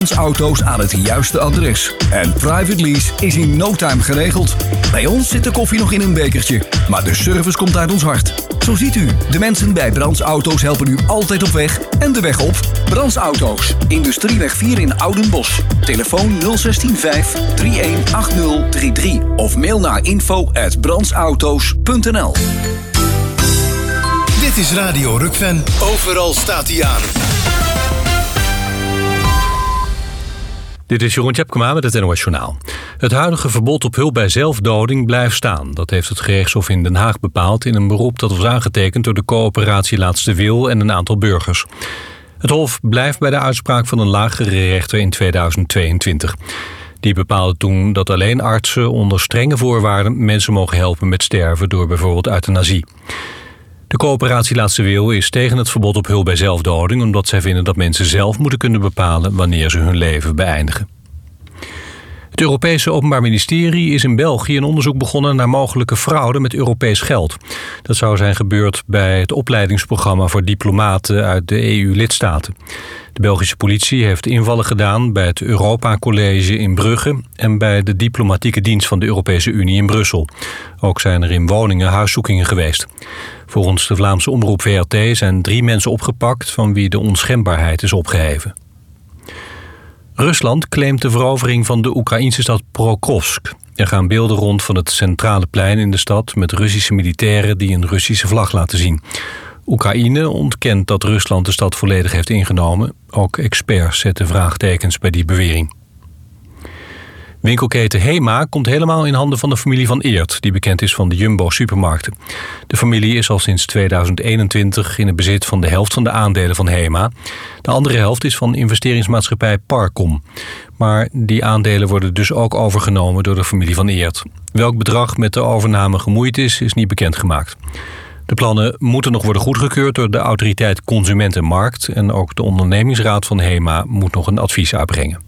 Auto's aan het juiste adres. En private lease is in no time geregeld. Bij ons zit de koffie nog in een bekertje, maar de service komt uit ons hart. Zo ziet u, de mensen bij Brands Auto's helpen u altijd op weg en de weg op. Brands Auto's, Industrieweg 4 in Oudenbosch. Telefoon 016 318033 of mail naar info@brandsauto's.nl. Dit is Radio Rukven. Overal staat hij aan. Dit is Jeroen Tjepkema met het NOS Journaal. Het huidige verbod op hulp bij zelfdoding blijft staan. Dat heeft het gerechtshof in Den Haag bepaald in een beroep dat was aangetekend door de coöperatie Laatste Wil en een aantal burgers. Het hof blijft bij de uitspraak van een lagere rechter in 2022. Die bepaalde toen dat alleen artsen onder strenge voorwaarden mensen mogen helpen met sterven door bijvoorbeeld euthanasie. De coöperatie Laatste Wil is tegen het verbod op hulp bij zelfdoding, omdat zij vinden dat mensen zelf moeten kunnen bepalen wanneer ze hun leven beëindigen. Het Europese Openbaar Ministerie is in België een onderzoek begonnen naar mogelijke fraude met Europees geld. Dat zou zijn gebeurd bij het opleidingsprogramma voor diplomaten uit de EU-lidstaten. De Belgische politie heeft invallen gedaan bij het Europa College in Brugge en bij de diplomatieke dienst van de Europese Unie in Brussel. Ook zijn er in woningen huiszoekingen geweest. Volgens de Vlaamse omroep VRT zijn 3 mensen opgepakt van wie de onschendbaarheid is opgeheven. Rusland claimt de verovering van de Oekraïnse stad Pokrovsk. Er gaan beelden rond van het centrale plein in de stad met Russische militairen die een Russische vlag laten zien. Oekraïne ontkent dat Rusland de stad volledig heeft ingenomen. Ook experts zetten vraagtekens bij die bewering. Winkelketen Hema komt helemaal in handen van de familie van Eert, die bekend is van de Jumbo-supermarkten. De familie is al sinds 2021 in het bezit van de helft van de aandelen van Hema. De andere helft is van investeringsmaatschappij Parcom. Maar die aandelen worden dus ook overgenomen door de familie van Eert. Welk bedrag met de overname gemoeid is niet bekendgemaakt. De plannen moeten nog worden goedgekeurd door de autoriteit Consument en Markt en ook de ondernemingsraad van Hema moet nog een advies uitbrengen.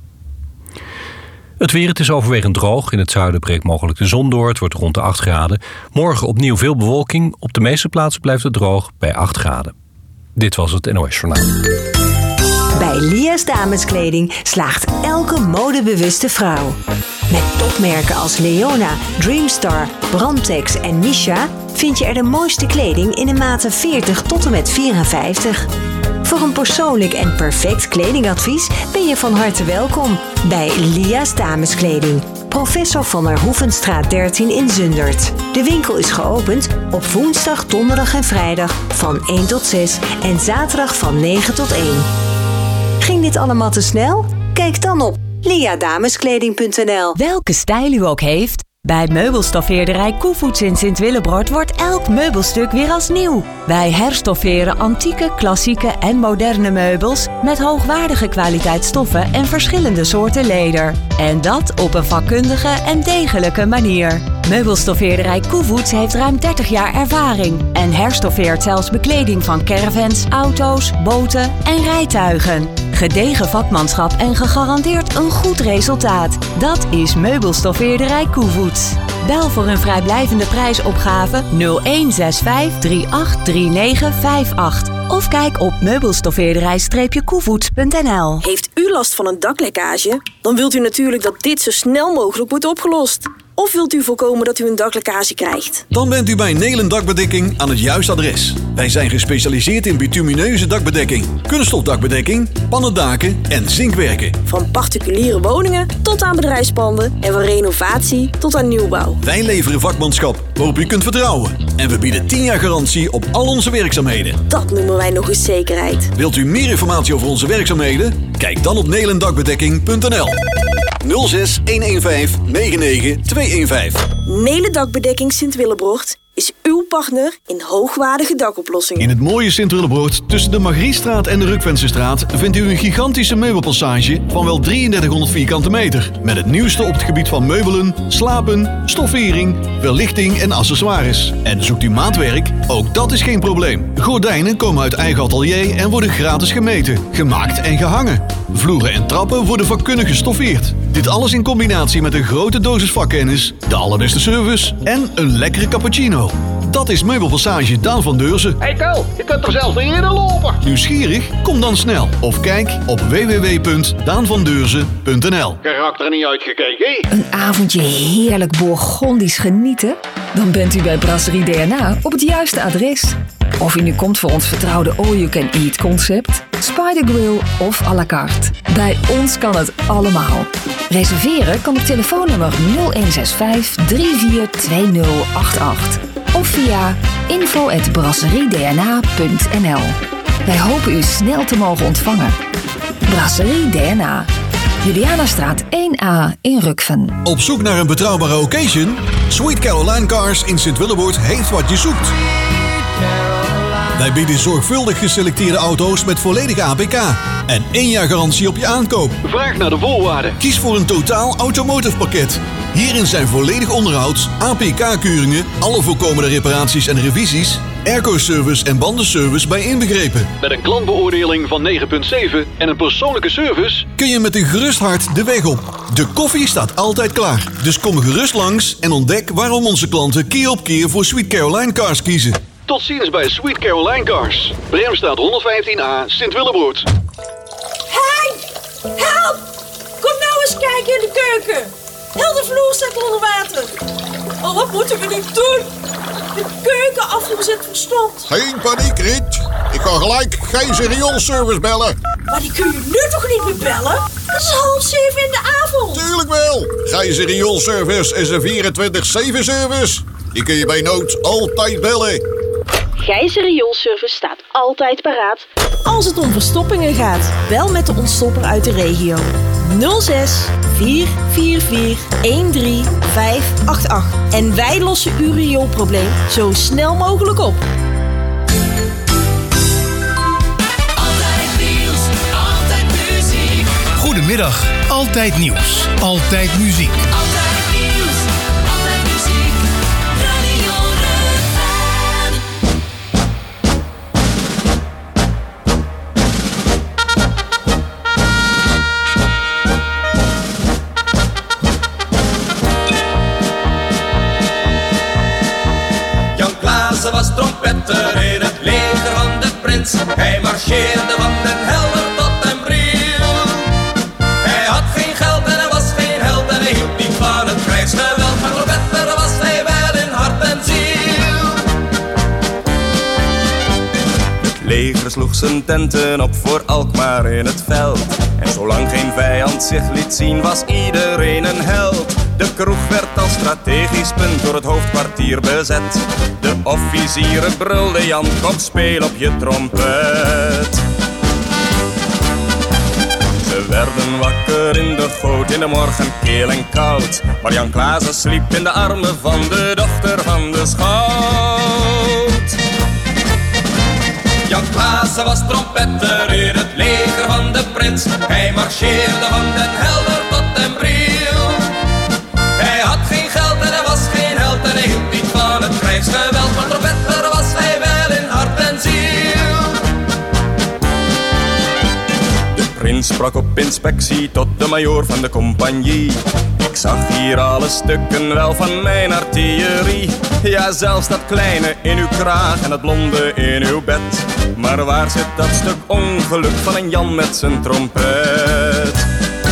Het weer, het is overwegend droog. In het zuiden breekt mogelijk de zon door. Het wordt rond de 8 graden. Morgen opnieuw veel bewolking. Op de meeste plaatsen blijft het droog bij 8 graden. Dit was het NOS Journaal. Bij Lia's Dameskleding slaagt elke modebewuste vrouw. Met topmerken als Leona, Dreamstar, Brandtex en Misha vind je er de mooiste kleding in de maten 40 tot en met 54. Voor een persoonlijk en perfect kledingadvies ben je van harte welkom bij Lia's Dameskleding. Professor van der Hoevenstraat 13 in Zundert. De winkel is geopend op woensdag, donderdag en vrijdag van 1 tot 6 en zaterdag van 9 tot 1. Ging dit allemaal te snel? Kijk dan op liadameskleding.nl. Welke stijl u ook heeft, bij meubelstoffeerderij Koevoets in Sint-Willebroord wordt elk meubelstuk weer als nieuw. Wij herstofferen antieke, klassieke en moderne meubels met hoogwaardige kwaliteitsstoffen en verschillende soorten leder. En dat op een vakkundige en degelijke manier. Meubelstoffeerderij Koevoets heeft ruim 30 jaar ervaring en herstoffeert zelfs bekleding van caravans, auto's, boten en rijtuigen. Gedegen vakmanschap en gegarandeerd een goed resultaat. Dat is Meubelstoffeerderij Koevoets. Bel voor een vrijblijvende prijsopgave 0165 383958 of kijk op meubelstoffeerderij-koevoets.nl. Heeft u last van een daklekkage? Dan wilt u natuurlijk dat dit zo snel mogelijk wordt opgelost. Of wilt u voorkomen dat u een daklekkage krijgt? Dan bent u bij Nelen Dakbedekking aan het juiste adres. Wij zijn gespecialiseerd in bitumineuze dakbedekking, kunststofdakbedekking, pannendaken en zinkwerken. Van particuliere woningen tot aan bedrijfspanden en van renovatie tot aan nieuwbouw. Wij leveren vakmanschap waarop u kunt vertrouwen. En we bieden 10 jaar garantie op al onze werkzaamheden. Dat noemen wij nog eens zekerheid. Wilt u meer informatie over onze werkzaamheden? Kijk dan op nelendakbedekking.nl. 06 115 99 215. Nelen Dakbedekking Sint-Willebroord is uw partner in hoogwaardige dakoplossingen. In het mooie Sint-Willebroord, tussen de Margriestraat en de Rukvensenstraat, vindt u een gigantische meubelpassage van wel 3300 vierkante meter. Met het nieuwste op het gebied van meubelen, slapen, stoffering, verlichting en accessoires. En zoekt u maatwerk? Ook dat is geen probleem. Gordijnen komen uit eigen atelier en worden gratis gemeten, gemaakt en gehangen. Vloeren en trappen worden vakkundig gestoffeerd. Dit alles in combinatie met een grote dosis vakkennis, de allerbeste service en een lekkere cappuccino. Dat is Meubelpassage Daan van Deurzen. Hey Kel, je kunt er zelfs niet in lopen. Nieuwsgierig? Kom dan snel of kijk op www.daanvandeurzen.nl. Karakter niet uitgekeken. Een avondje heerlijk Bourgondisch genieten? Dan bent u bij Brasserie DNA op het juiste adres. Of u nu komt voor ons vertrouwde all-you-can-eat concept, Spider Grill of à la carte. Bij ons kan het allemaal. Reserveren kan op telefoonnummer 0165 342088 of via info@brasseriedna.nl. Wij hopen u snel te mogen ontvangen. Brasserie DNA. Julianastraat 1A in Rukven. Op zoek naar een betrouwbare occasion? Sweet Caroline Cars in Sint-Willeboord heeft wat je zoekt. Wij bieden zorgvuldig geselecteerde auto's met volledige APK en 1 jaar garantie op je aankoop. Vraag naar de voorwaarden. Kies voor een totaal automotive pakket. Hierin zijn volledig onderhoud, APK-keuringen, alle voorkomende reparaties en revisies, airco-service en bandenservice bij inbegrepen. Met een klantbeoordeling van 9,7 en een persoonlijke service Kun je met een gerust hart de weg op. De koffie staat altijd klaar. Dus kom gerust langs en ontdek waarom onze klanten keer op keer voor Sweet Caroline Cars kiezen. Tot ziens bij Sweet Caroline Cars. Bremstraat 115A, Sint-Willeboord. Hey! Help! Kom nou eens kijken in de keuken. Heel de vloer staat onder water. Oh, wat moeten we nu doen? De keuken afgezet verstomd. Geen paniek, Riet. Ik kan gelijk Gijzer rioolservice bellen. Maar die kun je nu toch niet meer bellen? Het is 6:30 in de avond. Tuurlijk wel. Gijzer rioolservice is een 24/7 service. Die kun je bij nood altijd bellen. Gijzer Rioolservice staat altijd paraat als het om verstoppingen gaat. Bel met de ontstopper uit de regio. 06 444 13588. En wij lossen uw rioolprobleem zo snel mogelijk op. Altijd nieuws, altijd muziek. Goedemiddag, altijd nieuws, altijd muziek. Altijd nieuws, altijd muziek. Radio Rukven. Jan Klaassen was trompetter in het leger van de prins. Hij marcheerde van Den Helder tot Den Briel. Hij had geen geld en hij was geen held en hij hield niet van het krijgsgeweld. Maar trompetter was hij wel in hart en ziel. Het leger sloeg zijn tenten op voor Alkmaar in het veld. En zolang geen vijand zich liet zien was iedereen een held. De kroeg werd als strategisch punt door het hoofdkwartier bezet. De officieren brulden Jan, kom speel op je trompet. Ze werden wakker in de goot in de morgen keel en koud. Maar Jan Klaassen sliep in de armen van de dochter van de schout. Jan Klaassen was trompetter in het leger van de prins. Hij marcheerde van Den Helder tot Den Briel. Hij had geen geld en hij was geen held en hij hield niet van het krijgsgeweld. Maar trompetter was hij wel in hart en ziel. De prins sprak op inspectie tot de majoor van de compagnie. Ik zag hier alle stukken wel van mijn artillerie. Ja, zelfs dat kleine in uw kraag en dat blonde in uw bed. Maar waar zit dat stuk ongeluk van een Jan met zijn trompet?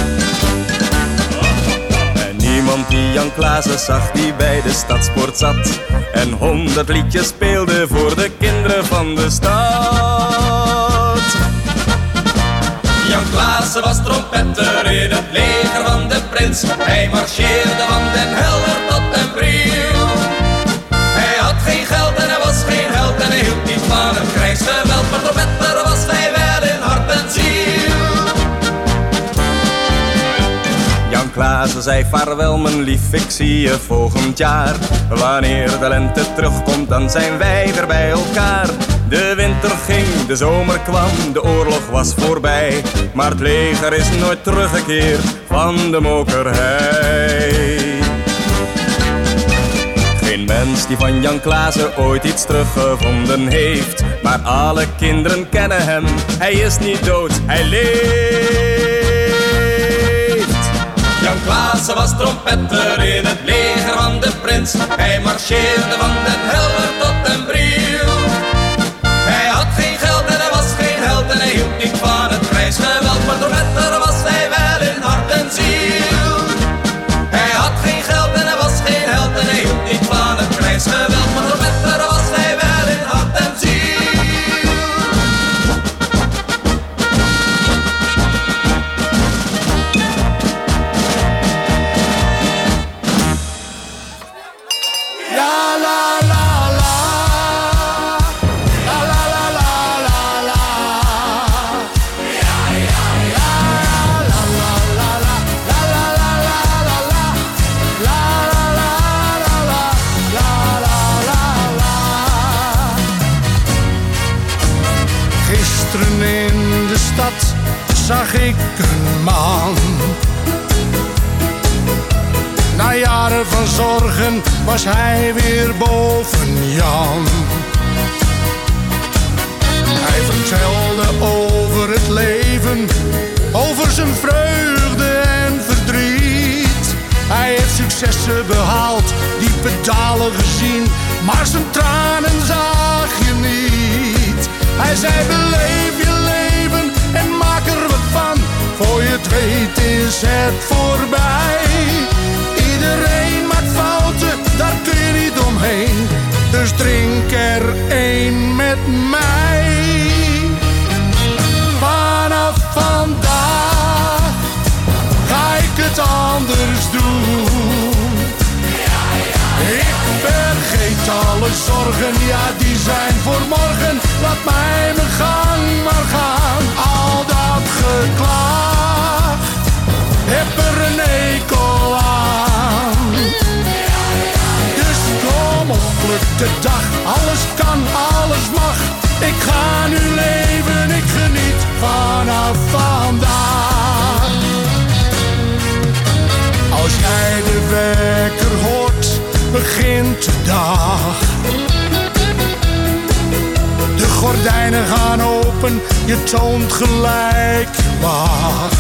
En niemand die Jan Klaassen zag die bij de stadspoort zat. En 100 liedjes speelde voor de kinderen van de stad. Jan Klaassen was trompetter in het leger van de prins. Hij marcheerde van Den Helder tot Den Briel. Hij had geen geld en hij was geen held en hij hield niet van het krijgsgeweld. Maar trompetter was hij wel in hart en ziel. Jan Klaassen zei vaarwel mijn lief, ik zie je volgend jaar. Wanneer de lente terugkomt dan zijn wij weer bij elkaar. De winter ging, de zomer kwam, de oorlog was voorbij. Maar het leger is nooit teruggekeerd van de mokerhei. Geen mens die van Jan Klaassen ooit iets teruggevonden heeft. Maar alle kinderen kennen hem, hij is niet dood, hij leeft. Jan Klaassen was trompetter in het leger van de prins. mens. Hij marcheerde van Den Helder tot Den Briel. Hij had geen geld en hij was geen held en hij hield niet van het krijgsgeweld, maar doorwetter was hij wel in hart en ziel. Hij had geen geld en hij was geen held en hij hield niet van het krijgsgeweld, maar doorwetter was hij wel in hart en ziel. Gisteren in de stad zag ik een man. Na jaren van zorgen was hij weer boven Jan. Hij vertelde over het leven, over zijn vreugde en verdriet. Hij heeft successen behaald, diepe dalen gezien, maar zijn tranen zag je niet. Hij zei beleef je leven en maak er wat van, voor je het weet is het voorbij. Iedereen maakt fouten, daar kun je niet omheen, dus drink er één met mij. Vanaf vandaag ga ik het anders doen. Ik vergeet alle zorgen, ja die zijn voor morgen. Laat mij mijn gang maar gaan. Al dat geklaag, heb er een hekel aan. Dus kom op, pluk de dag. Alles kan, alles mag. Ik ga nu leven, ik geniet vanaf vandaag. Als jij de wekker hoort, begint de dag. De gordijnen gaan open, je toont gelijk wacht.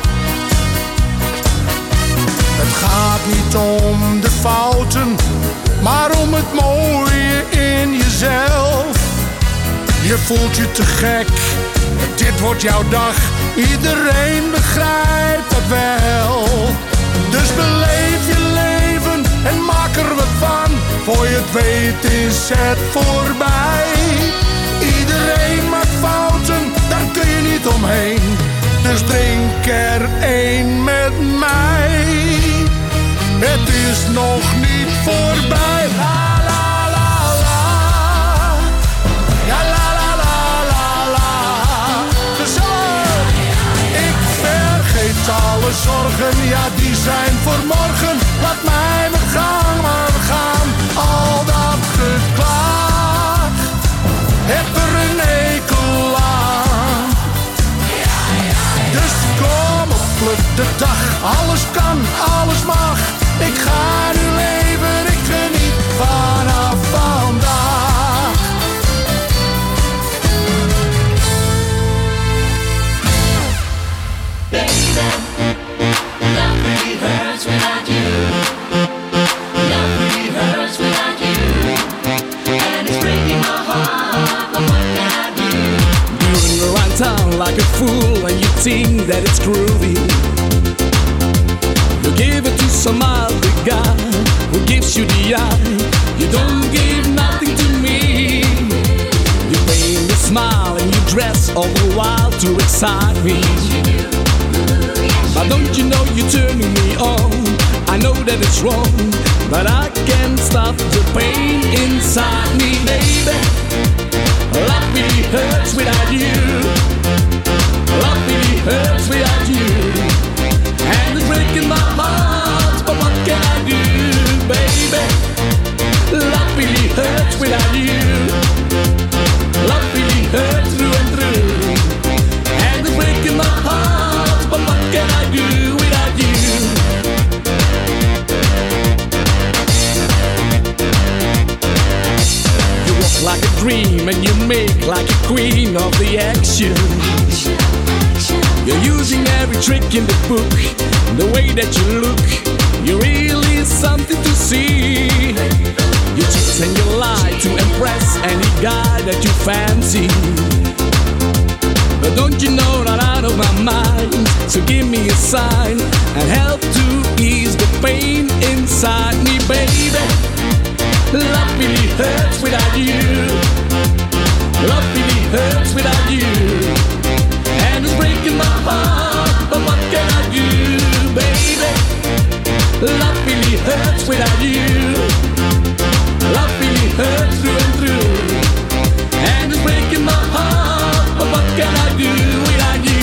Het gaat niet om de fouten, maar om het mooie in jezelf. Je voelt je te gek, dit wordt jouw dag. Iedereen begrijpt dat wel. Dus beleef je leven en maak er wat van. Voor je het weet is het voorbij. Iedereen maakt fouten, daar kun je niet omheen. Dus drink er één met mij. Het is nog niet voorbij. La la la la. Ja la la la la la. Gezellig. Ik vergeet alle zorgen, ja die zijn voor morgen. Laat mij mijn gang maar gaan. Al dat geklaag, heb er een hekel aan. Dus kom op, pluk de dag. Alles kan, alles mag. Ik ga nu leven, ik geniet vanaf vandaag. Baby, love really hurts without you. Love really hurts without you. And it's breaking my heart, but what can I do? You run around town like a fool and you think that it's groovy. You give it to some other guy who gives you the eye. You don't give nothing to me. You paint your smile and you dress all the while to excite me. But don't you know you're turning me on? I know that it's wrong, but I can't stop the pain inside me, baby. Love really hurts without you. Love really hurts without you. And it's breaking my heart, but what can I do, baby? Love really hurts without you. Love really hurts through and through. And it's breaking my heart, but what can I do without you? You walk like a dream and you make like a queen of the action. You're using every trick in the book, the way that you look. You're really something to see. You cheat and you lie to impress any guy that you fancy. But don't you know that out of my mind? So give me a sign and help to ease the pain inside me, baby. Love really hurts without you. Love really hurts without you. And it's breaking my heart, but what can I do, baby? Love really hurts without you. Love really hurts through and through. And it's breaking my heart, but what can I do without you?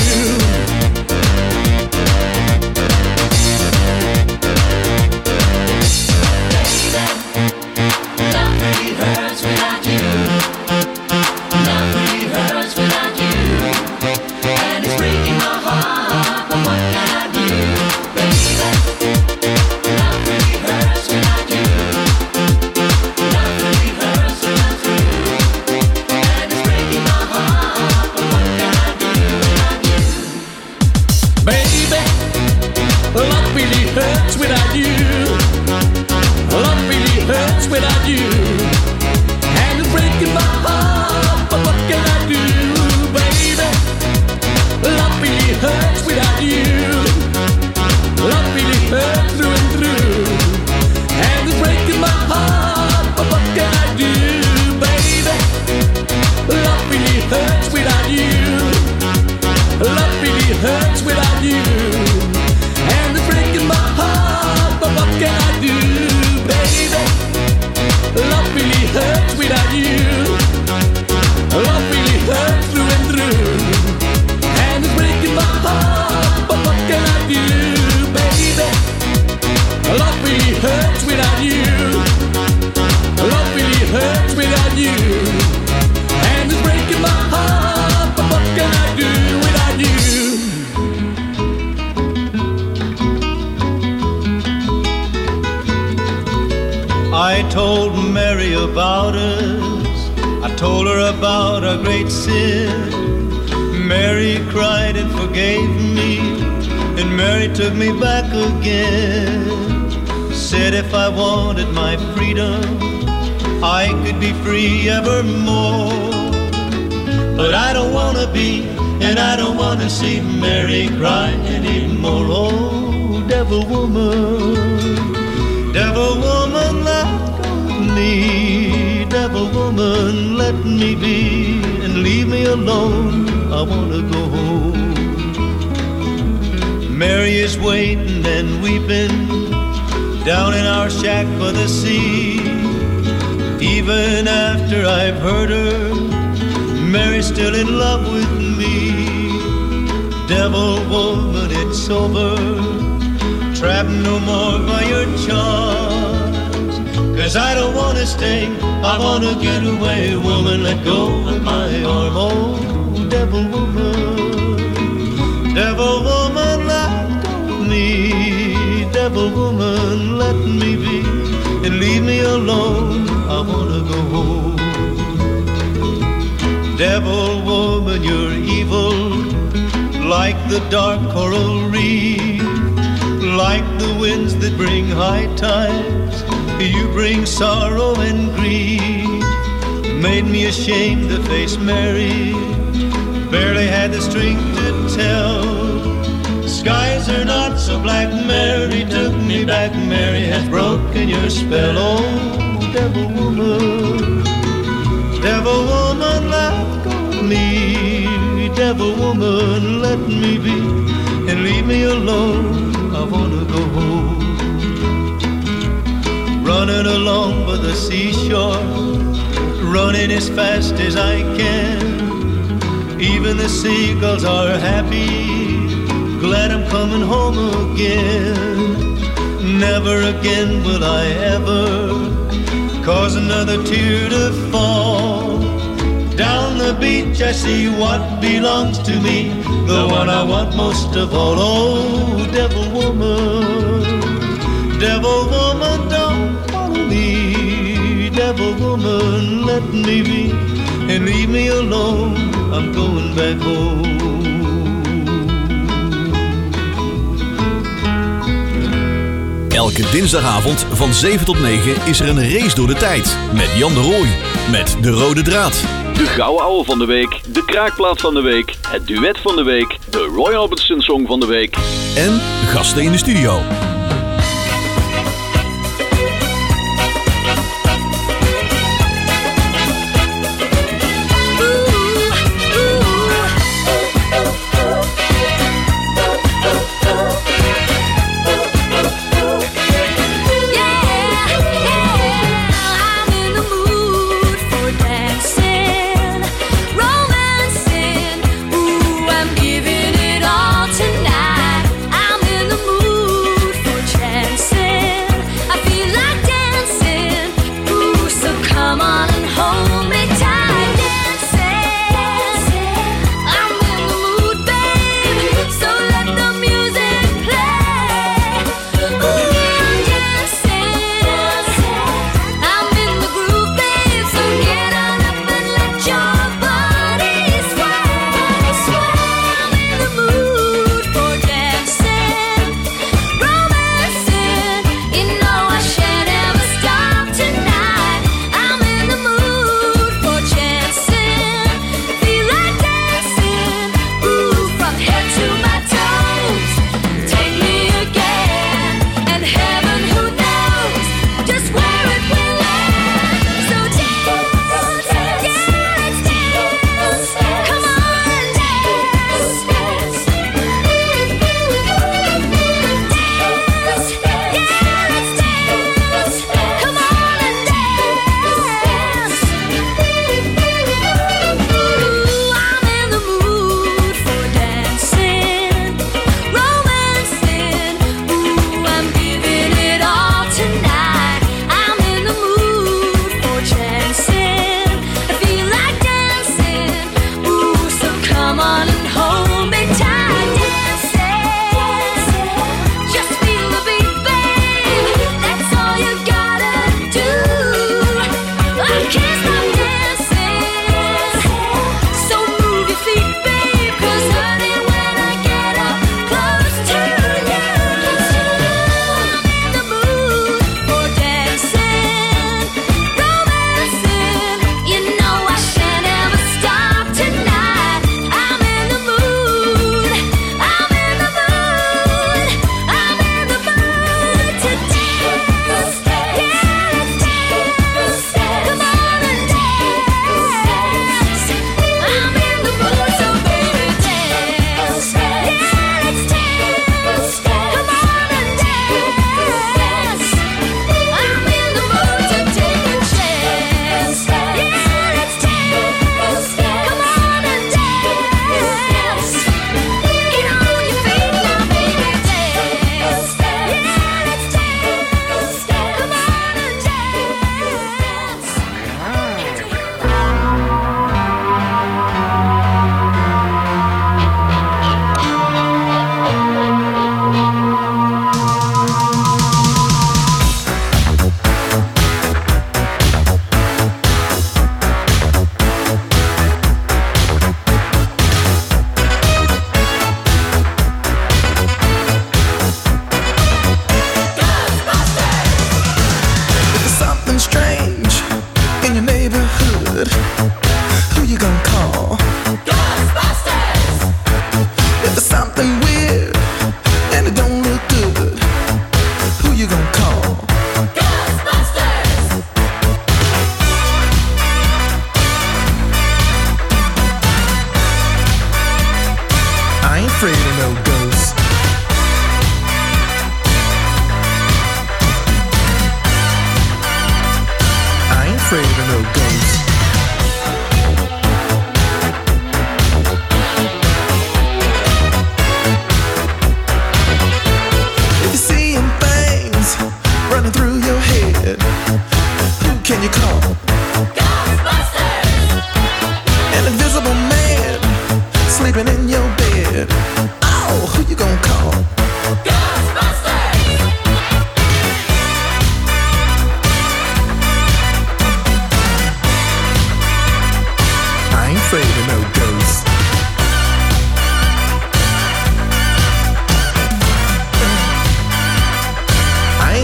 Love really hurts without you. Love really hurts without you. And it's breaking my heart, but what can I do, baby? Love really hurts without you. Love really hurts without you. And it's breaking my heart, but what can I do without you? Baby, love really hurts without you. Love really hurts without you. And it's breaking my heart, but what can I do, baby? Love really hurts without you. Love really hurts through and through. And it's breaking my heart, but what can I do, baby? Love really hurts without you. Love really hurts without you. And it's breaking my heart, but what can I do, baby? Love really hurts without you. Love really hurts through and through. And it's breaking my heart, but what can I do, baby? Love really hurts without you. Love really hurts without you. And it's breaking my heart, but what can I do without you? I told Mary about us. I told her about our great sin. Mary cried and forgave me, and Mary took me back again. Said if I wanted my freedom, I could be free evermore. But I don't wanna be, and I don't wanna see Mary cry anymore. Oh, devil woman, let go of me. Devil woman, let me be, and leave me alone. I wanna go home. Mary is waiting and weeping down in our shack by the sea. Even after I've hurt her, Mary's still in love with me. Devil woman, it's over. Trapped no more by your charms. 'Cause I don't wanna stay, I wanna get away. Woman, let go of my arm. Oh, devil woman, let go of me. Devil woman, let me be, and leave me alone. I wanna go home. Devil woman, you're evil, like the dark coral reef, like the winds that bring high tides. You bring sorrow and grief. Made me ashamed to face Mary, barely had the strength to tell. Skies are not so black, Mary took me back. Mary has broken your spell. Oh, devil woman, let go of me. Devil woman, let me be, and leave me alone. I wanna go home. Running along by the seashore, running as fast as I can. Even the seagulls are happy, glad I'm coming home again. Never again will I ever cause another tear to fall. Down the beach I see what belongs to me, the one I want most of all. Oh, devil woman, don't follow me. Devil woman, let me be, and leave me alone. I'm going back home. Elke dinsdagavond van 7 tot 9 is er een race door de tijd. Met Jan de Rooij. Met de rode draad. De gouden ouwe van de week, de kraakplaat van de week, het duet van de week, de Roy Orbison song van de week. En gasten in de studio. I'm giving it all tonight. I'm in the mood for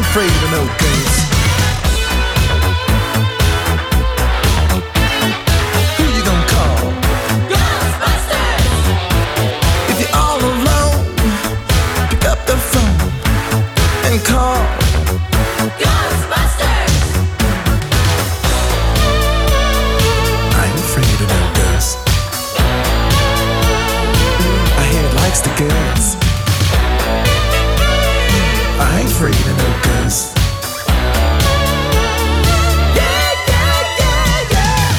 afraid of no ghosts. Who you gonna call? Ghostbusters! If you're all alone, pick up the phone and call Ghostbusters! I ain't afraid of no ghosts. I hear it likes the girls. I ain't afraid of no ghosts. Yeah, yeah, yeah, yeah.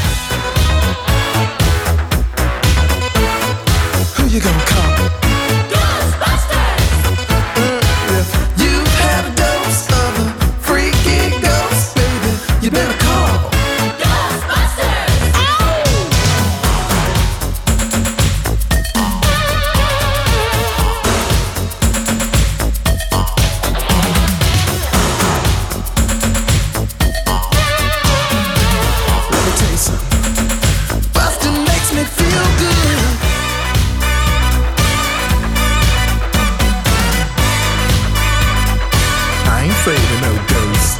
Who you gonna call? Ghostbusters! If you've had a dose of a freaky ghost, baby, you better call Ghostbusters! Ow! Let me tell you something. Bustin' makes me feel good. I ain't afraid of no ghosts.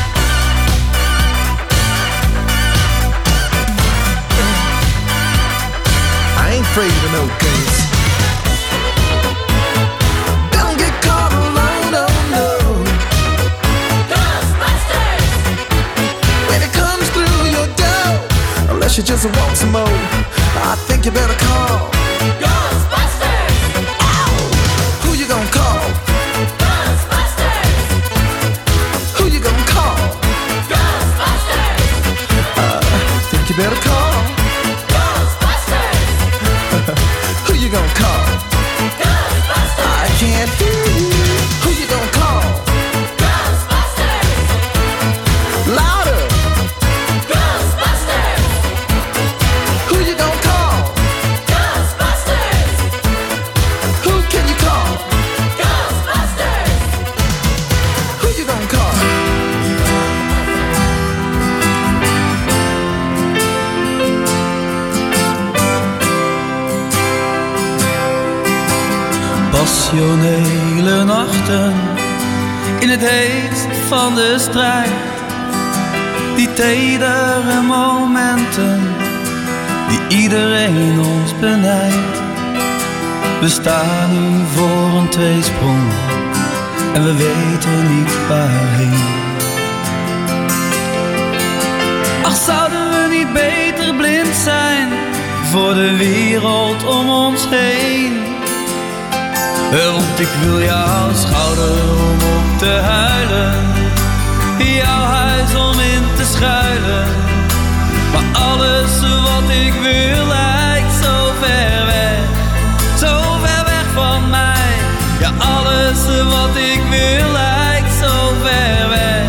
I ain't afraid of no ghosts. Don't get caught alone, oh no. Ghostbusters! When it comes through your door, unless you just want some more, I think you better call Ghostbusters! Ow! Who you gonna call? Ghostbusters! Who you gonna call? Ghostbusters! Think you better call Ghostbusters! Who you gonna call? Ghostbusters! I can't hear you. Who you gonna call? Ghostbusters! Louder! Ghostbusters! Who you gonna call? Ghostbusters! Who can you call? Ghostbusters! Who you gonna call? Passionele nachten in het heetst van de strijd. Die tedere momenten die iedereen ons benijdt. We staan nu voor een tweesprong en we weten niet waarheen. Ach, zouden we niet beter blind zijn voor de wereld om ons heen? Want ik wil jouw schouder om op te huilen, jouw huis om in te schuilen. Maar alles wat ik wil lijkt zo ver weg van mij. Ja, alles wat ik wil lijkt zo ver weg.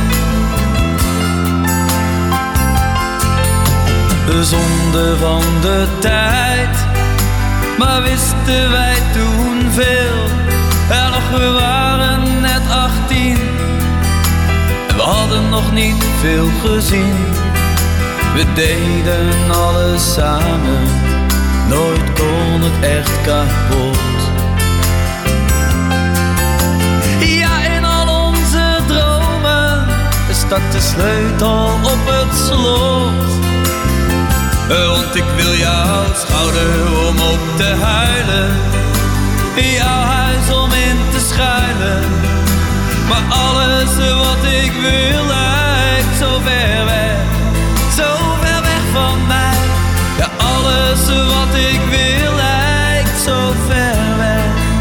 De zonde van de tijd, maar wisten wij toen veel. Ja, nog we waren net 18 en we hadden nog niet veel gezien. We deden alles samen, nooit kon het echt kapot. Ja, in al onze dromen staat de sleutel op het slot. Want ik wil jouw schouder om op te huilen, jouw huis om in te schuilen. Maar alles wat ik wil lijkt zo ver weg van mij. Ja, alles wat ik wil lijkt zo ver weg.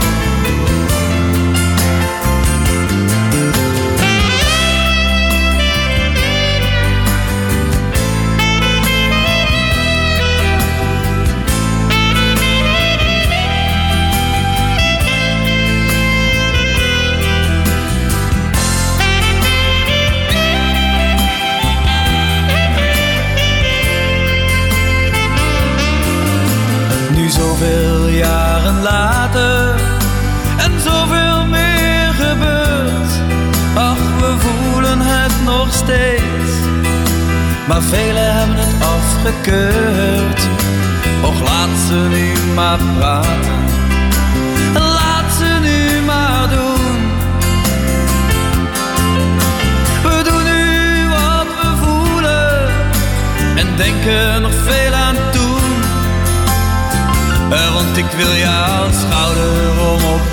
Zoveel jaren later en zoveel meer gebeurt. Ach, we voelen het nog steeds, maar velen hebben het afgekeurd. Och, laat ze nu maar praten, laat ze nu maar doen.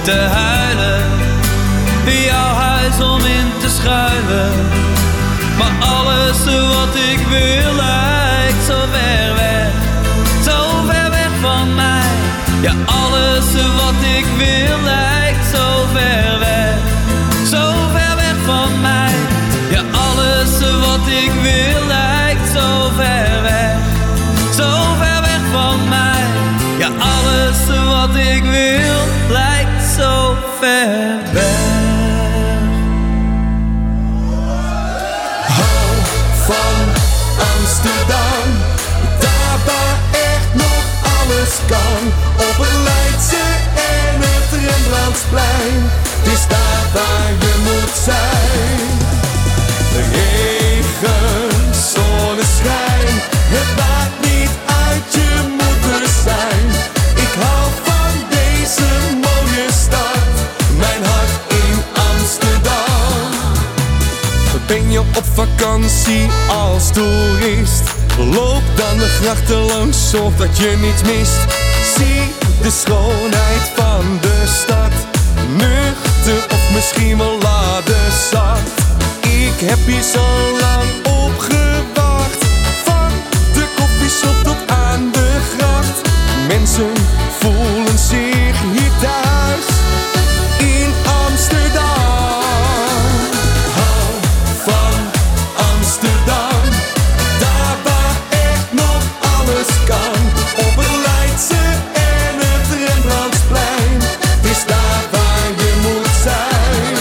te huilen, jouw huis om in te schuilen. Maar alles wat ik wil lijkt zo ver weg van mij. Ja, alles wat ik wil lijkt zo ver weg van mij. Ja, alles wat ik wil lijkt zo ver weg van mij. Ja, alles wat ik wil lijkt zo ver weg. Hou van Amsterdam, daar waar echt nog alles kan. Op het Leidse en het Rembrandtsplein, het is daar waar je moet zijn. Regen, zonneschijn, het maakt niet uit, je moet er zijn. Ik hou van deze mooie stad, mijn hart in Amsterdam. Ben je op vakantie als toerist? Loop dan de grachten langs, zorg dat je niets mist. Zie de schoonheid van de stad, nuchter of misschien wel ladezat. Ik heb hier zo lang op gewacht, van de koffieshop tot aan de gracht. Mensen voelen zich hier thuis in Amsterdam. Hou van Amsterdam, daar waar echt nog alles kan. Op het Leidse en het Rembrandtsplein, het is daar waar je moet zijn.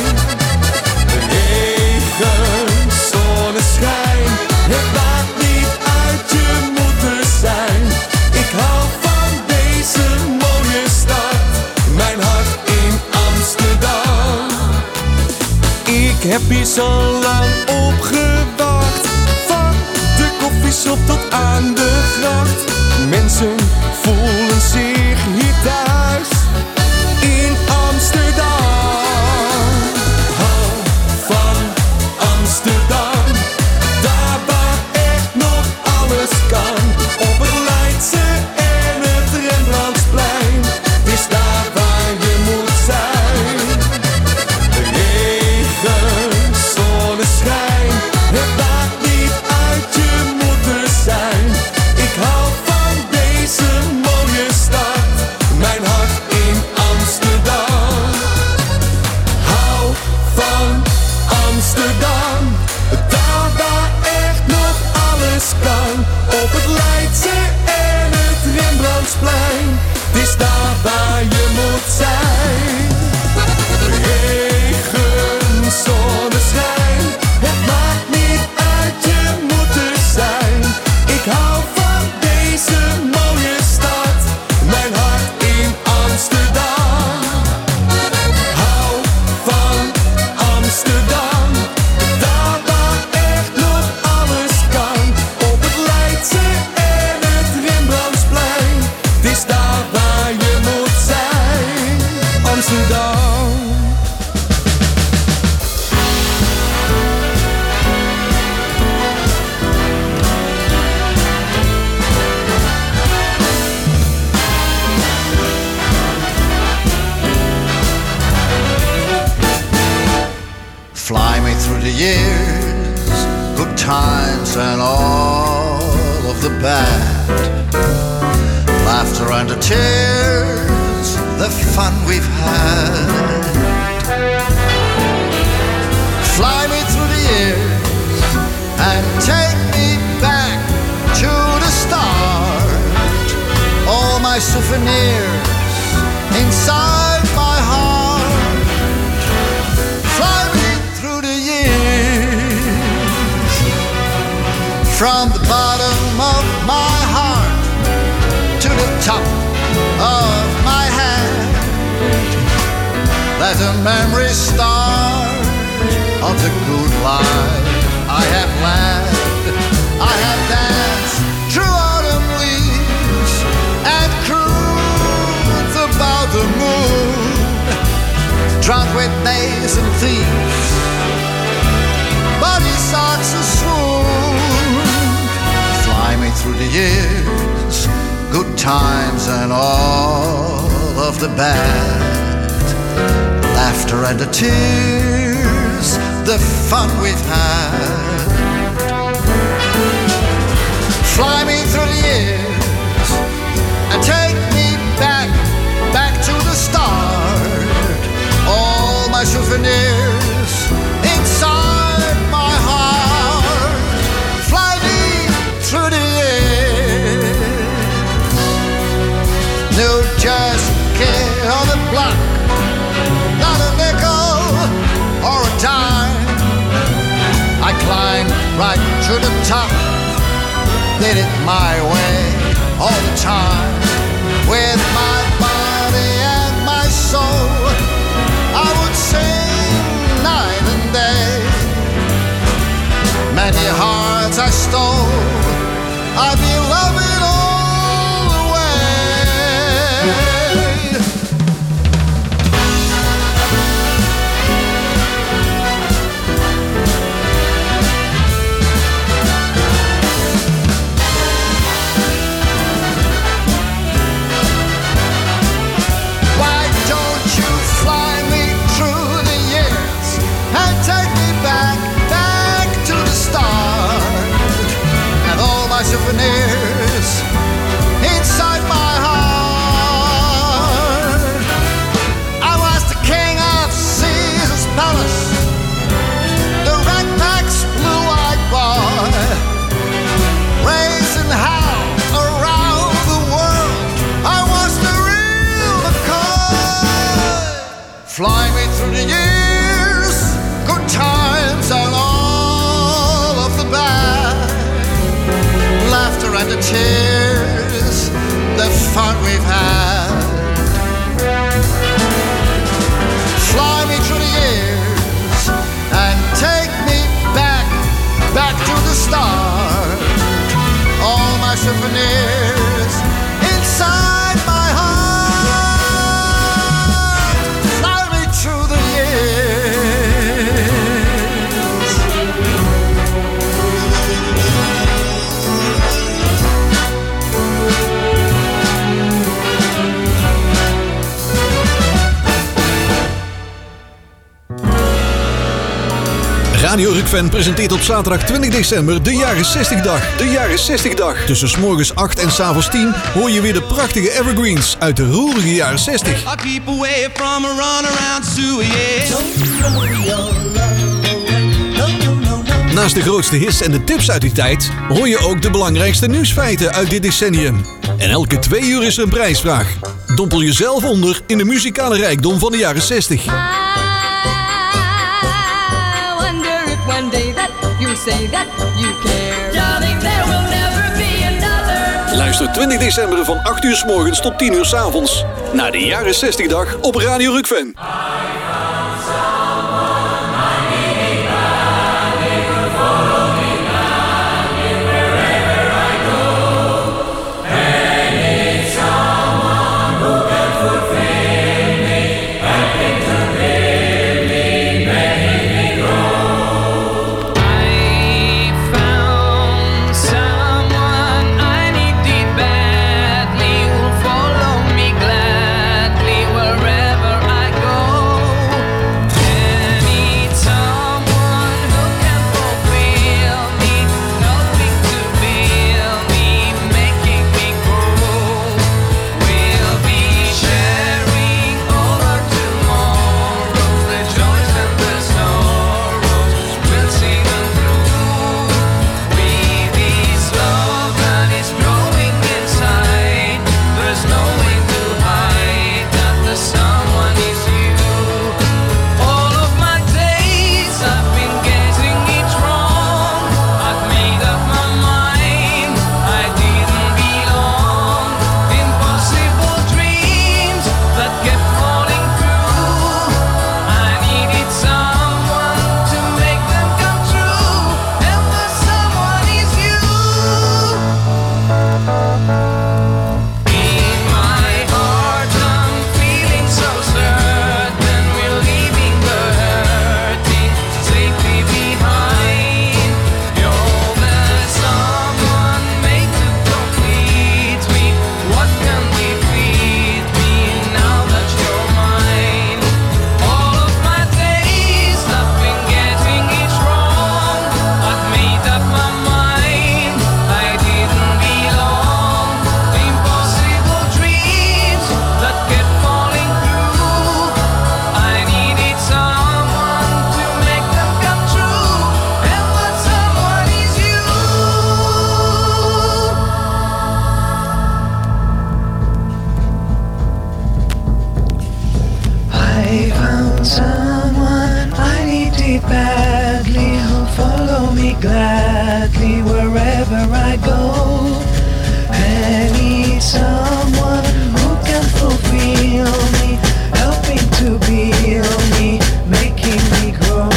Regen, zonneschijn, het maakt niet uit, je moet er zijn. Ik hou van deze mooie stad, mijn hart in Amsterdam. Ik heb hier zo lang op gewacht, van de koffieshop tot aan de gracht. Mensen voelen zich hier thuis in Amsterdam. Hou van Amsterdam, daar waar echt nog alles kan. Op het Leidse en het Rembrandtsplein, het is daar waar je moet zijn. Regen, zonneschijn, het maakt niet uit, je moet er zijn. Ik hou van deze mooie stad, mijn hart in Amsterdam. Hou van Amsterdam, daar waar echt nog alles kan. Op het Leidse en het Rembrandtsplein, het is daar waar je moet zijn. Regen, zonneschijn, het maakt niet uit, je moet er zijn. Ik hou van deze mooie stad, mijn hart in Amsterdam. Hou van Amsterdam, daar waar echt nog alles kan. Op het Leidse en het Rembrandtsplein, het is daar waar je moet zijn. Amsterdam. Fly me through the years, good times and all of the bad. Laughter and the tears, the fun we've had. Fly me through the years and take me back to the start. All my souvenirs inside my heart. Fly me through the years, from the bottom of my heart to the top of my head. Let the memories start of the good life I have led. I have danced through autumn leaves and cruised about the moon, drunk with knaves and thieves, body socks and swoon. Fly me through the years, good times and all of the bad. laughter and the tears, the fun we've had. Fly me through the years and take me back, back to the start. All my souvenirs inside my heart. Fly me through the years. No jazz kid on the block, not a nickel or a dime. I climbed right to the top, did it my way all the time. With my body and my soul, I would sing night and day. Many hearts I stole, I'd be loving all the way. Why don't you fly me through the years and take me back, back to the start? And all my souvenirs inside my heart. I was the king of Caesar's palace, the Rat Pack's blue-eyed boy, raising hell around the world. I was the real McCoy. Fly me through the years, good times and all of the bad. Laughter and the tears, the fun we've had. Fly me through the years and take me back, back to the start. All my souvenirs inside my heart. Fly me through the years. Radio Rukven presenteert op zaterdag 20 december de Jaren 60 Dag. De Jaren 60 Dag. Tussen 's morgens 8 en 's avonds 10 hoor je weer de prachtige evergreens uit de roerige jaren 60. I keep away from a runaround Sue, yeah. Naast de grootste hits en de tips uit die tijd hoor je ook de belangrijkste nieuwsfeiten uit dit decennium. En elke 2 uur is er een prijsvraag. Dompel jezelf onder in de muzikale rijkdom van de jaren 60. One day that you say that you care. Darling, there will never be another. Luister 20 december van 8 uur 's morgens tot 10 uur 's avonds naar de Jaren 60 Dag op Radio Rukven. Badly, will follow me gladly wherever I go. badly, who'll follow me gladly wherever I go. I need someone who can fulfill me, helping to build me, making me grow.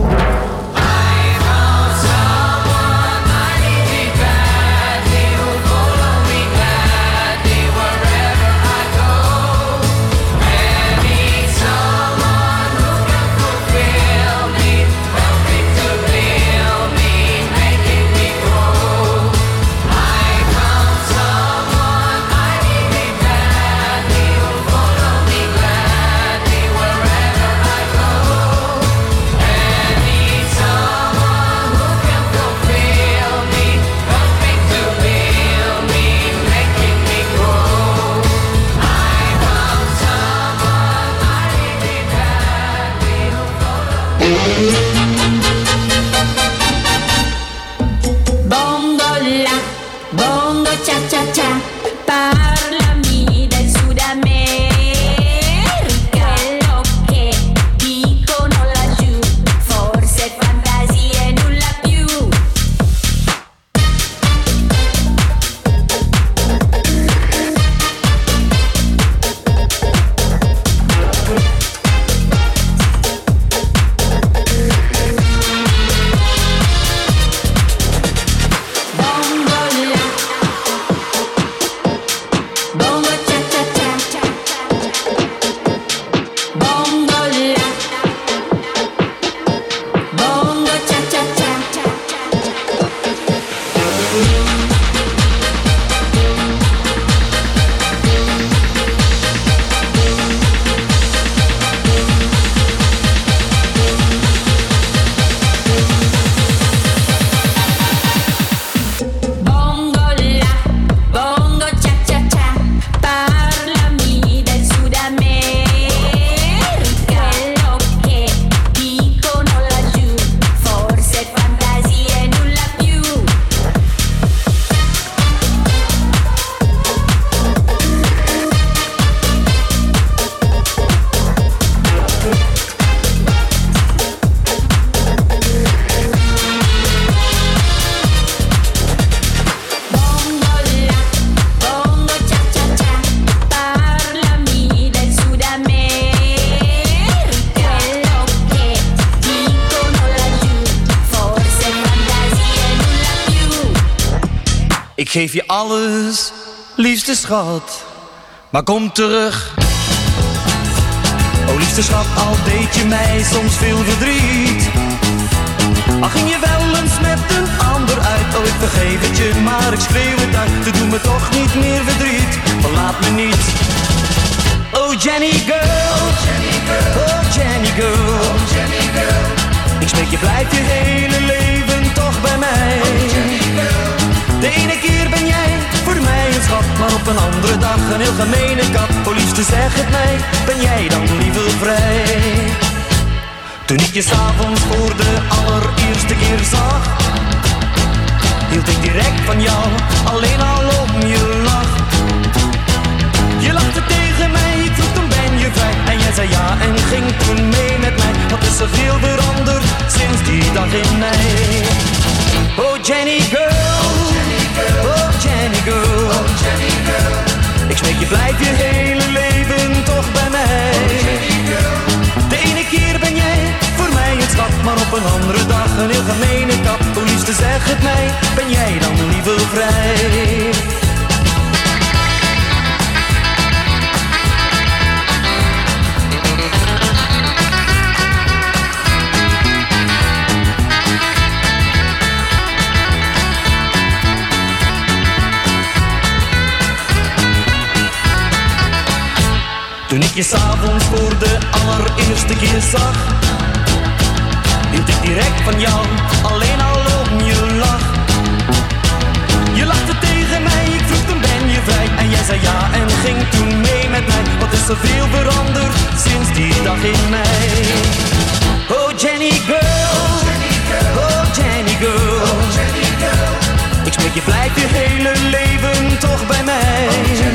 Bongo la, bongo cha cha cha, parlami del Sud America. Quello che dicono laggiù, forse fantasia e nulla più. Ik geef je alles, liefste schat, maar kom terug. Oh liefste schat, al deed je mij soms veel verdriet. Al ging je wel eens met een ander uit. Oh ik vergeef het je, maar ik schreeuw het uit. Het doet me toch niet meer verdriet, verlaat me niet. Oh Jenny girl, oh Jenny girl, ik spreek je, blijf je hele leven toch bij mij. De ene keer ben jij voor mij een schat, maar op een andere dag een heel gemene kat. Oh liefste zeg het mij, ben jij dan liever vrij? Toen ik je s'avonds voor de allereerste keer zag, hield ik direct van jou, alleen al om je lach. Je lachte tegen mij, ik vroeg toen ben je vrij. En jij zei ja en ging toen mee met mij. Wat is er veel veranderd sinds die dag in mei? Oh Jenny girl, oh Jenny girl, ik smeek je, blijf je hele leven toch bij mij. De ene keer ben jij voor mij een schat, maar op een andere dag een heel gemene kat. Oh liefste zeg het mij, ben jij dan liever vrij? Toen ik je s'avonds voor de allereerste keer zag, hield ik direct van jou, alleen al om je lach. Je lachte tegen mij, ik vroeg toen ben je vrij. En jij zei ja en ging toen mee met mij. Wat is er veel veranderd sinds die dag in mei? Oh Jenny girl, oh Jenny girl, ik spreek je, blijf je hele leven toch bij mij.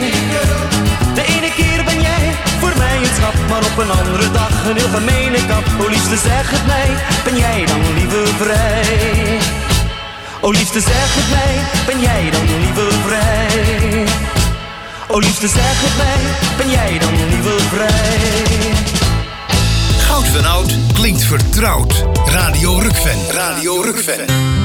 De ene keer ben jij voor mij een schat, maar op een andere dag een heel gemene kat. O liefste zeg het mij, ben jij dan liever vrij? O liefste zeg het mij, ben jij dan liever vrij? O liefste zeg het mij, ben jij dan liever vrij? Goud van Oud klinkt vertrouwd. Radio Rukven. Radio Rukven.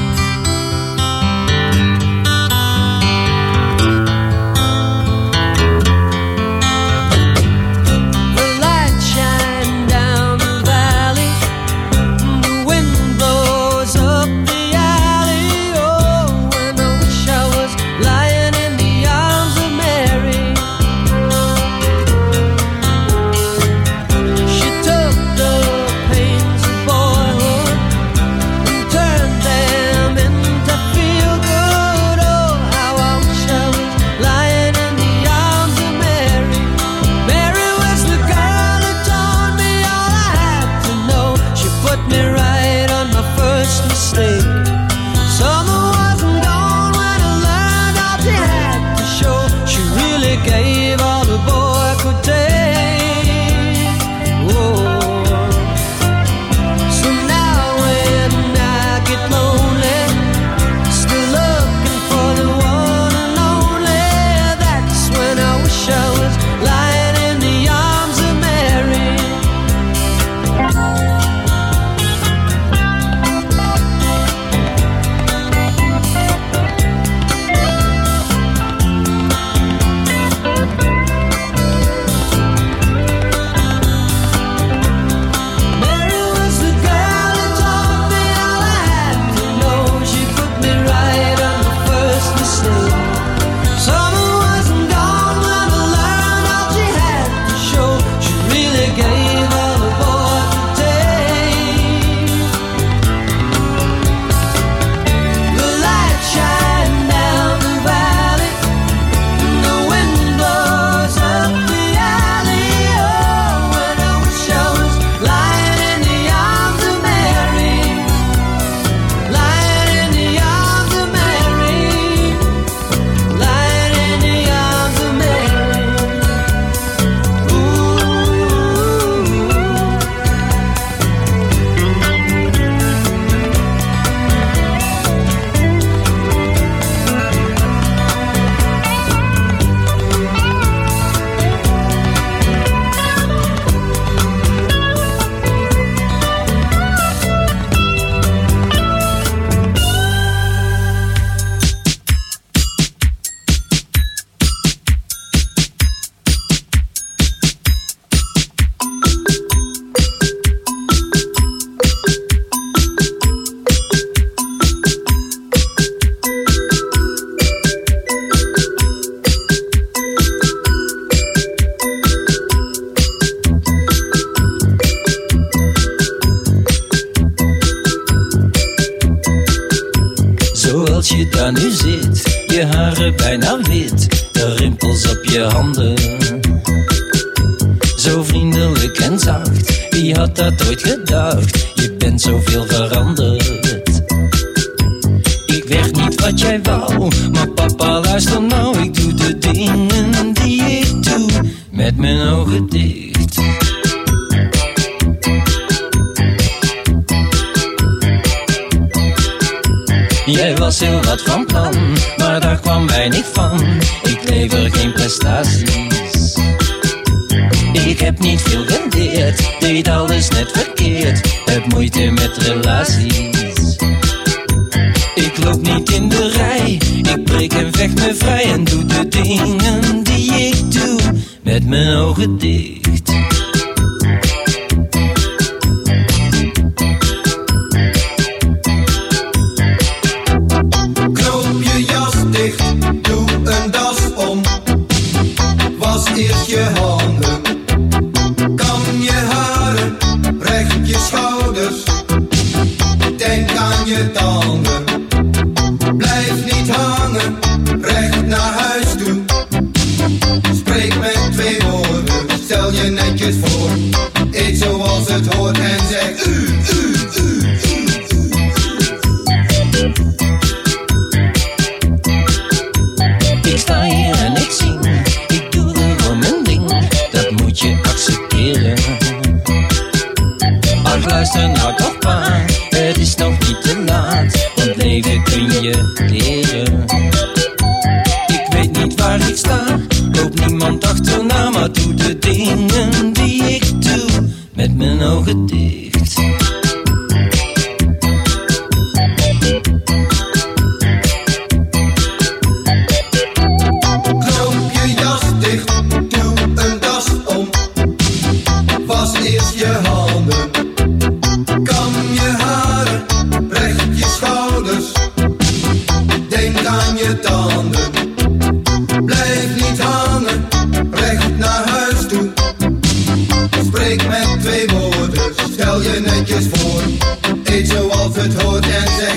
Jij was heel wat van plan, maar daar kwam weinig van. Ik lever geen prestaties. Ik heb niet veel geleerd, deed alles net verkeerd. Heb moeite met relaties. Ik loop niet in de rij, ik breek en vecht me vrij. En doe de dingen die ik doe, met mijn ogen dicht. Eerst je handen, kam je haren, recht je schouders, denk aan je tanden. Blijf niet hangen, recht naar huis toe. Spreek met 2 woorden, stel je netjes voor. Eet zoals het hoort en zeg Ik sta hier en ik zing. waar. Het is nog niet te laat, want leven kun je leren. Ik weet niet waar ik sta, loop niemand achterna, maar doe de dingen die ik doe, met mijn ogen dicht. Knoop je jas dicht, doe een das om. Was eerst je handen, kam je haren, recht je schouders. Denk aan je tanden, blijf niet hangen, recht naar huis toe. Spreek met 2 woorden, stel je netjes voor. Eet zoals het hoort en zeg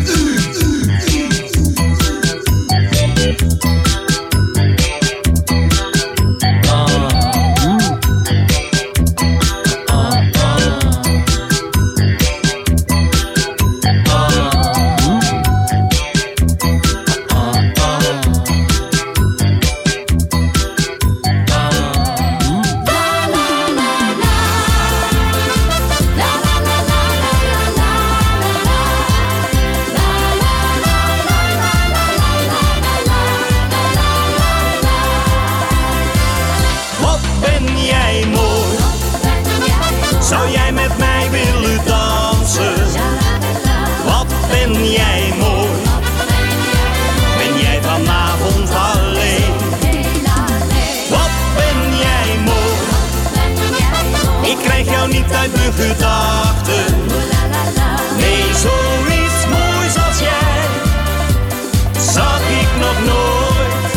Zou jij met mij willen dansen? Wat ben jij mooi? Ben jij vanavond alleen? Wat ben jij mooi? Ik krijg jou niet uit mijn gedachten. Nee, zoiets moois als jij zag ik nog nooit.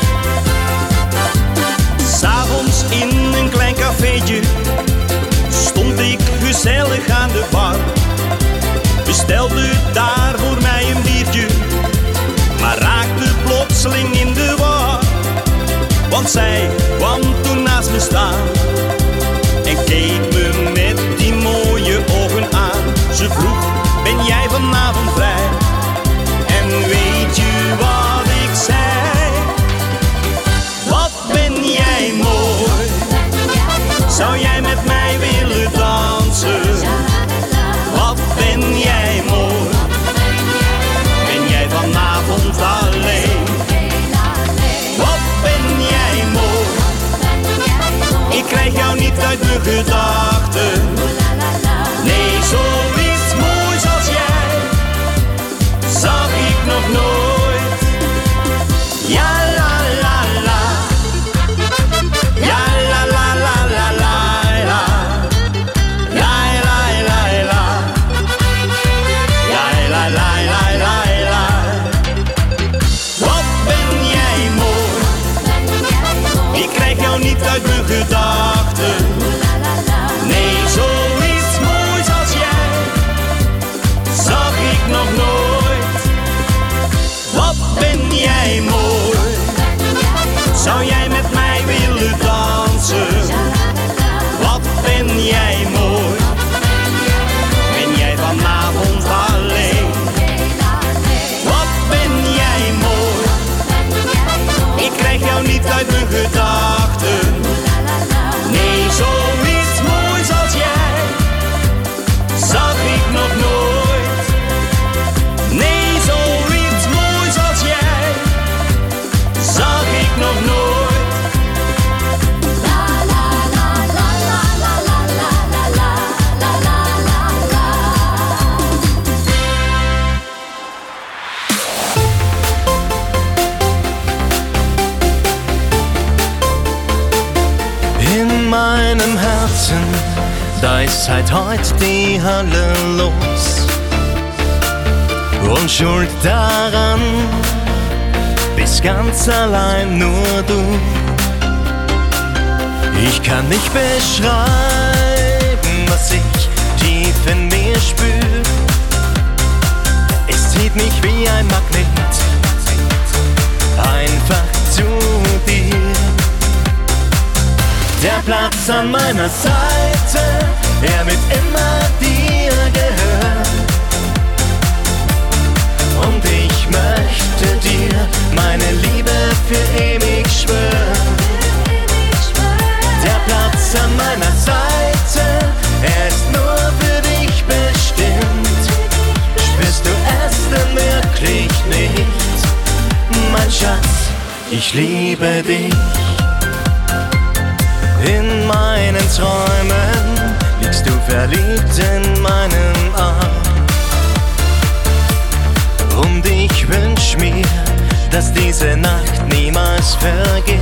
'S Avonds in een klein cafeetje stond ik gezellig aan de bar. Bestelde daar voor mij een biertje, maar raakte plotseling in de war. Want zij kwam toen naast me staan en keek me met die mooie ogen aan. Ze vroeg, ben jij vanavond vrij? En weet je wat ik zei? Wat ben jij mooi? Zou jij met mij willen dansen? Wat ben jij mooi? Ben jij vanavond alleen? Wat ben jij mooi? Ik krijg jou niet uit mijn gedachten. Nee, zoiets moois als jij zag ik nog nooit. Ja, la la la. Ja, la la la la la. Niet uit mijn gedachten. Nee, zoiets moois als jij zag ik nog nooit. Wat ben jij mooi? Zou jij met mij willen dansen? Wat ben jij mooi? Ben jij vanavond alleen? Wat ben jij mooi? Ik krijg jou niet uit mijn gedachten. Nee, zoiets moois als jij zag ik nog nooit. Nee, zoiets moois als jij zag ik nog nooit. La la la la la la la la la la la. In meinem Herzen, da ist seit heute die Hölle los. Und schuld daran bist ganz allein nur du. Ich kann nicht beschreiben, was ich tief in mir spür. Es zieht mich wie ein Magnet einfach zu dir. Der Platz an meiner Seite, er wird immer dir gehören. Und ich möchte dir meine Liebe für ewig schwören. Der Platz an meiner Seite, er ist nur für dich bestimmt. ich liebe dich. In meinen Träumen liegst du verliebt in meinen Arm. Und ich wünsch mir, dass diese Nacht niemals vergeht.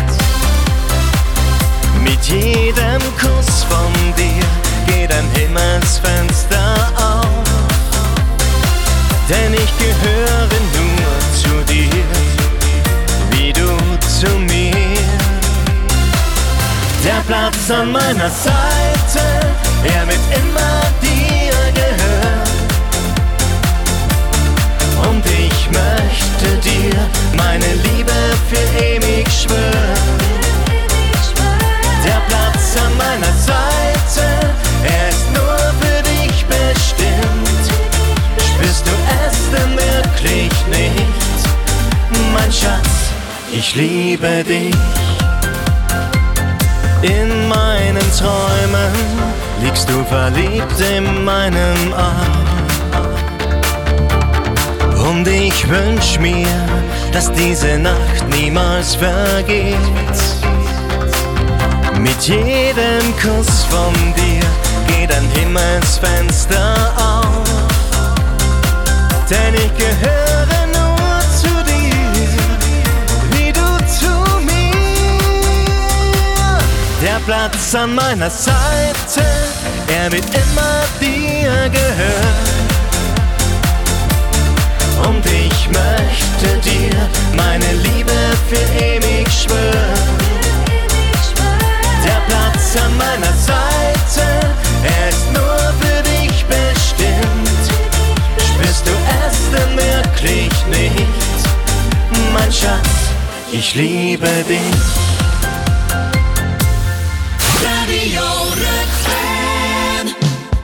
Mit jedem Kuss von dir geht ein Himmelsfenster auf. Denn ich gehöre nur zu dir, wie du zu mir. Der Platz an meiner Seite, er wird immer dir gehören. Und ich möchte dir meine Liebe für ewig schwören. Der Platz an meiner Seite, er ist nur für dich bestimmt. Spürst du es denn wirklich nicht, mein Schatz, ich liebe dich. In meinen Träumen liegst du verliebt in meinem Arm. Und ich wünsch mir, dass diese Nacht niemals vergeht. Mit jedem Kuss von dir geht ein Himmelsfenster auf. Denn ich gehöre nur zu dir, wie du zu mir. Der Platz an meiner Seite, er wird immer dir gehören. Und ich möchte dir meine Liebe für ewig schwören. Der Platz an meiner Seite, er ist nur für dich bestimmt. Spürst du es denn wirklich nicht, mein Schatz, ich liebe dich. Radio Rückfan.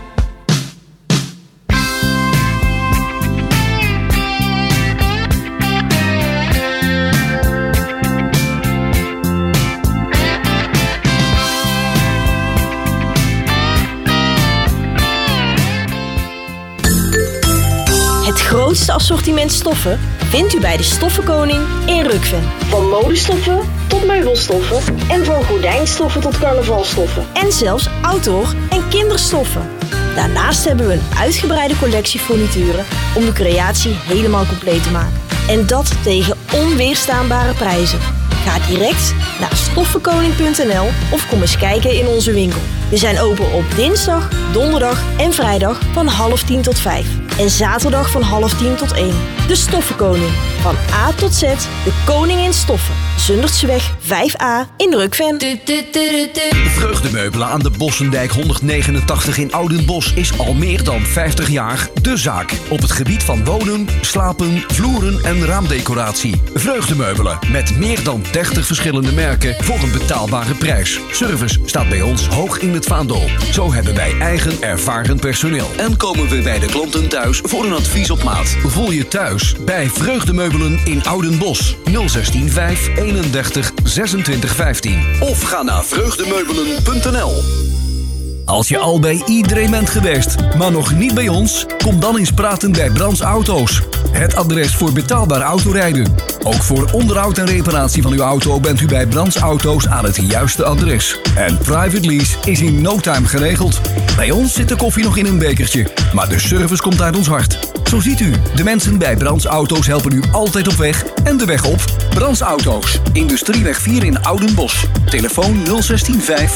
Het grootste assortiment stoffen vindt u bij de Stoffenkoning in Rukven. Van modestoffen tot meubelstoffen en van gordijnstoffen tot carnavalstoffen. En zelfs outdoor- en kinderstoffen. Daarnaast hebben we een uitgebreide collectie furnituren om de creatie helemaal compleet te maken. En dat tegen onweerstaanbare prijzen. Ga direct naar stoffenkoning.nl of kom eens kijken in onze winkel. We zijn open op dinsdag, donderdag en vrijdag van 9:30 tot 5. En zaterdag van 9:30 tot 1. De Stoffenkoning. Van A tot Z, de koning in stoffen. Zundertseweg 5A in Rukven. Vreugdemeubelen aan de Bossendijk 189 in Oudenbosch is al meer dan 50 jaar de zaak. Op het gebied van wonen, slapen, vloeren en raamdecoratie. Vreugdemeubelen met meer dan 30 verschillende merken voor een betaalbare prijs. Service staat bij ons hoog in het vaandel. Zo hebben wij eigen ervaren personeel. En komen we bij de klanten thuis voor een advies op maat. Voel je thuis bij Vreugdemeubelen in Oudenbosch. 016 5 31 26 15. Of ga naar vreugdemeubelen.nl. Als je al bij iedereen bent geweest, maar nog niet bij ons, kom dan eens praten bij Brands Auto's. Het adres voor betaalbaar autorijden. Ook voor onderhoud en reparatie van uw auto bent u bij Brands Auto's aan het juiste adres. En private lease is in no time geregeld. Bij ons zit de koffie nog in een bekertje, maar de service komt uit ons hart. Zo ziet u, de mensen bij Brands Auto's helpen u altijd op weg en de weg op. Brands Auto's, Industrieweg 4 in Oudenbosch. Telefoon 016 5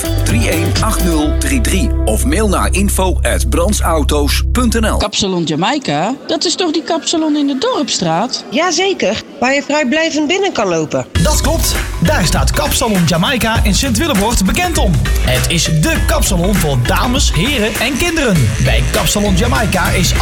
318033 of mail naar info@brandsauto's.nl. Kapsalon Jamaica, dat is toch die kapsalon in de Dorpstraat? Jazeker, waar je vrijblijvend binnen kan lopen. Dat klopt, daar staat Kapsalon Jamaica in Sint-Willebord bekend om. Het is dé kapsalon voor dames, heren en kinderen. Bij Kapsalon Jamaica is